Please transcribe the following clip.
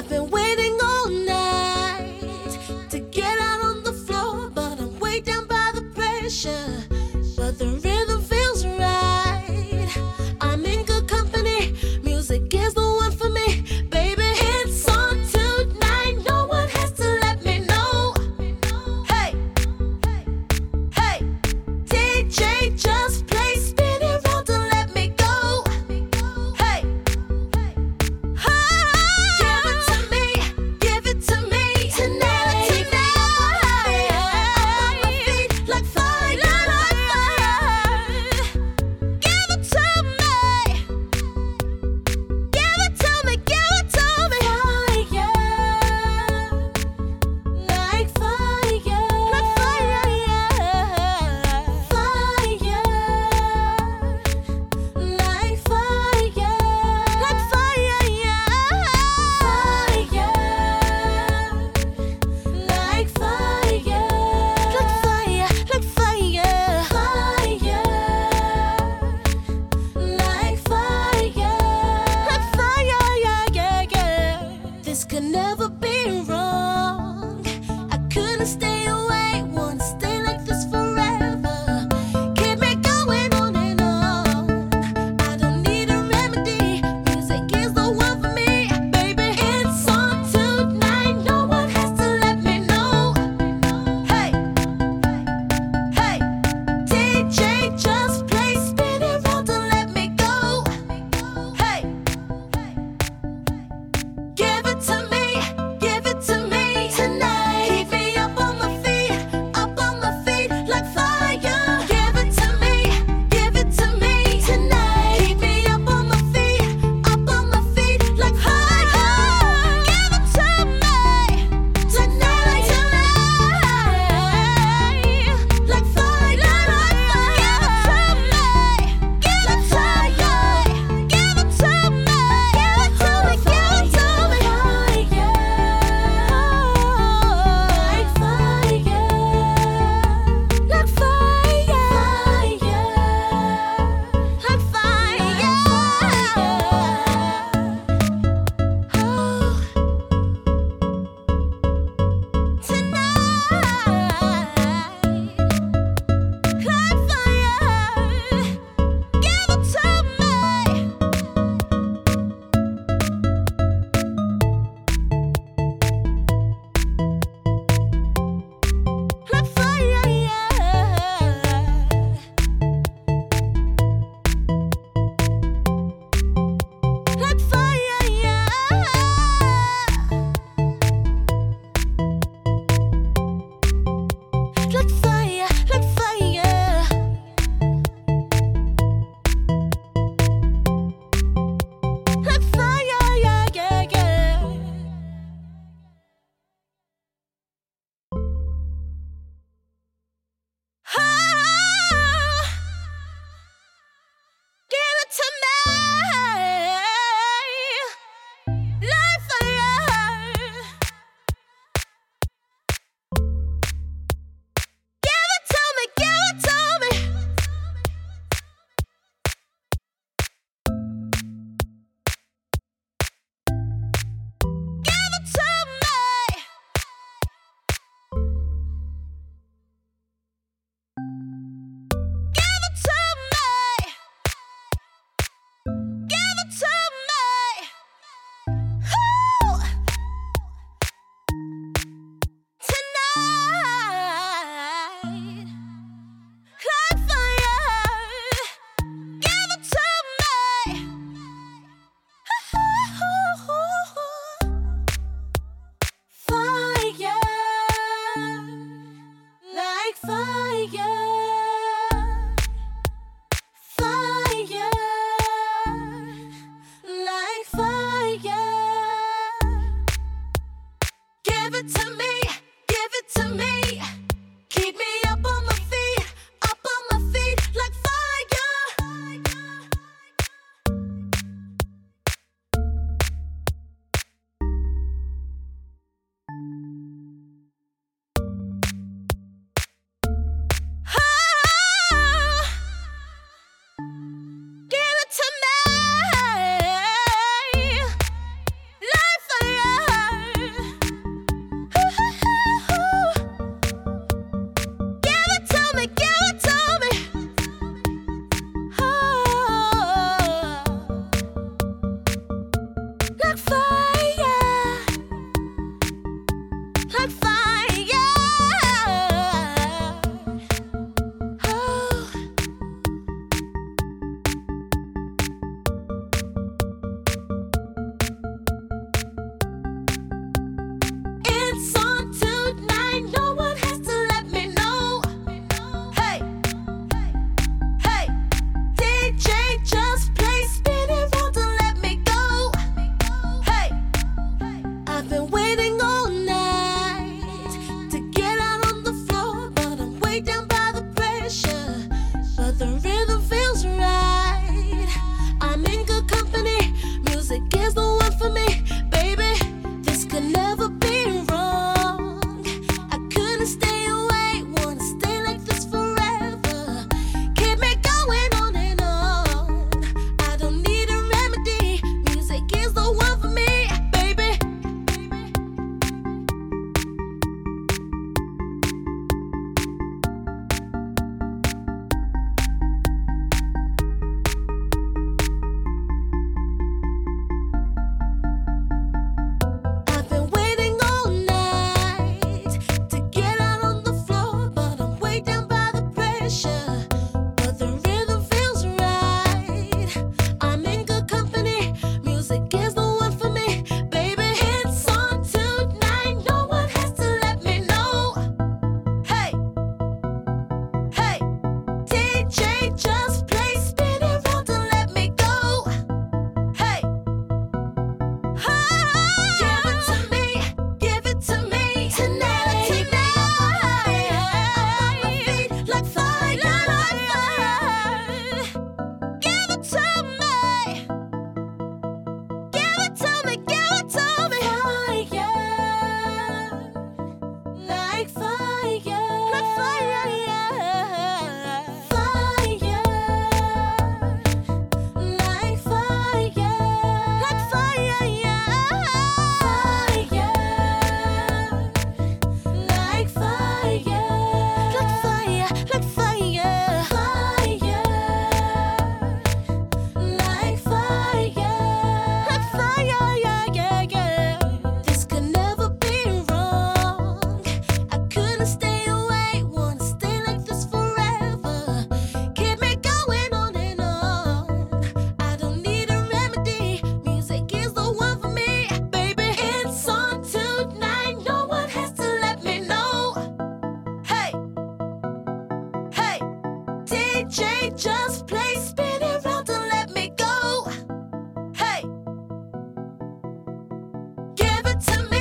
I've been waiting all night to get out on the floor, but I'm way down by the pressure. But the rhythm feels right. I'm in good company. Music is the one for me, baby. It's on tonight. No one has to let me know. Hey, hey, DJ, just play, spin it round to let me go. Hey, give it to me tonight. I'm on my feet like fire. Give it to me. Give it to me. Give it to me. Like fire. Like fire. Fire. Like fire. Like fire. Like fire. Like fire. Like fire. Fire. Like fire. Like fire. Yeah. This could never be wrong. I couldn't stay away. Wanna stay like this forever. Keep me going on and on. I don't need a remedy. Music is the one for me, baby. It's on tonight. No one has to let me know. Hey, hey, DJ, just play, spin it round to let me go. Hey, give it to me tonight. Keep me up on my feet like fire. Give it to me tonight. Keep me up on my feet like fire. Give it to me tonight, like fire. Give it to me, give it to me, give it to me, give it to me, like fire, like Give it to me, like fire. DJ, just play, spin it round and let me go. Hey, give it to me.